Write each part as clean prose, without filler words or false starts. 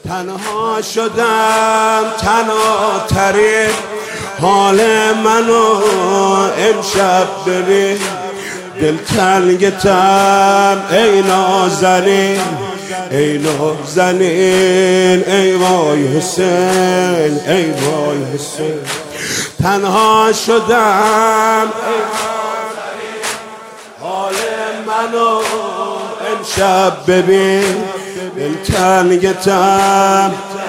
تنها شدم تنها ترین حال منو امشب ببین دل تنگتم ای نازنین ای نازنین ای وای حسین ای وای حسین تنها شدم حال منو امشب ببین دل تنگتم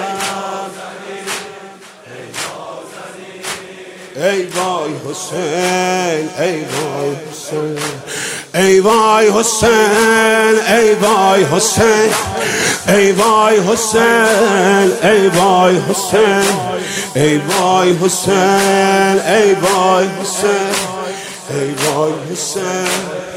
ای وای حسین ای وای حسین ای وای حسین ای وای حسین ای وای حسین ای وای حسین ای وای حسین ای وای حسین ای وای حسین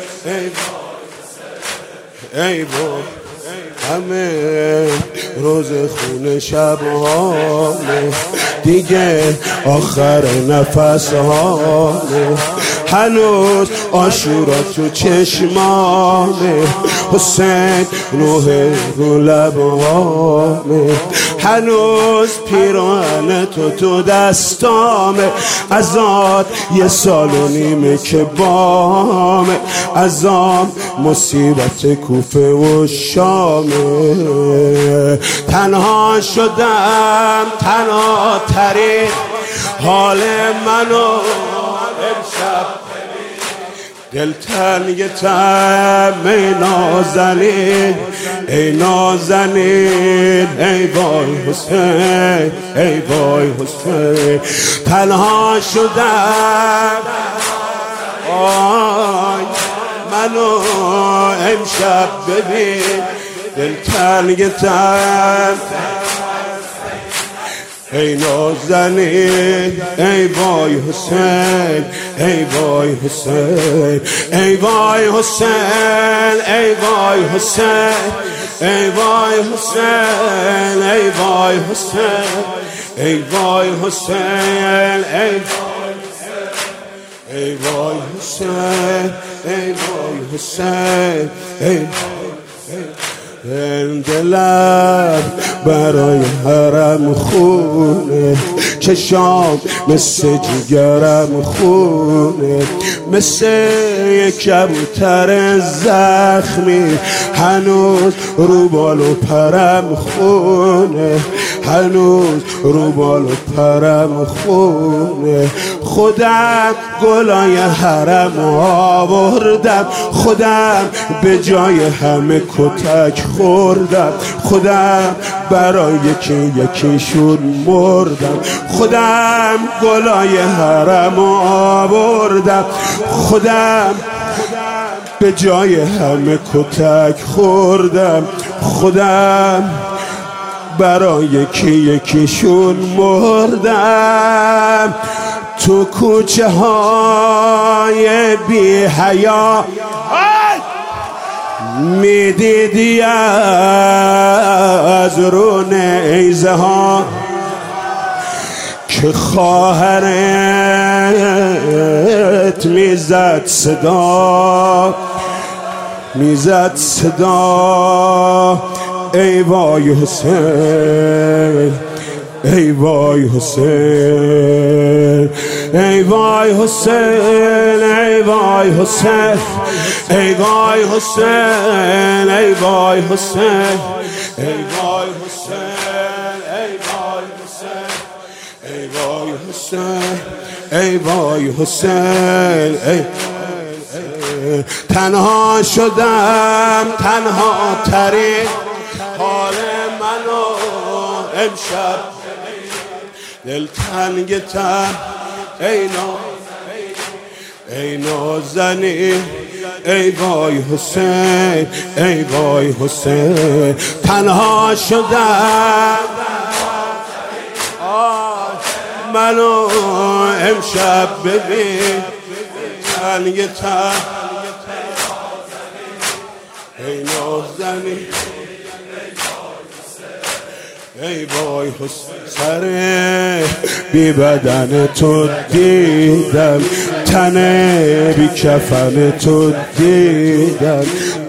ای وای همه روز خون شبانه دیگه آخر نفس هانه هنوز آشورا تو چشمانه حسین روح رو لبانه هنوز پیراهن تو دستامه ازاد یه سال و نیمه که بامه ازام مصیبت کوفه و شامه تنها شدم تنها ترین حال منو امشب دل تنگتم ای نازنین ای نازنین ای وای حسین ای وای حسین تنها شدم آی منو امشب ببین دل تنگتم ای نازنین ای وای حسین ای وای حسین ای وای حسین ای وای حسین ای وای حسین ای وای حسین ای وای حسین ای وای حسین ای وای حسین ای دلم برای حرم خونه چشام مثل جگرم خونه مثل یک کبوتر زخمی هنوز رو بال و پرم خونه هنوز رو بال و پرم خونه خودم گلای حرم آوردم خودم به جای همه کتک خوردم خودم برای یکیشون مردم خودم گلای حرم آوردم خودم به جای همه کتک خوردم خودم برای یکیشون مردم تو کوچه های بی حیا میدیدی از رو نیزه ها که خواهرت میزد صدا ای وای حسین ای وای حسین ای وای حسین ای وای حسین ای وای حسین ای وای حسین ای وای حسین ای وای حسین ای وای حسین ای تنها شدم تنها ترین حال منو امشب دل تنگتم ای نازنین ای وای حسین ای وای حسین تنها شدم منو امشب ببین تنگتم ای نازنین ای وای حسین سر بی بدن تو دیدم تن بی کفن تو دیدم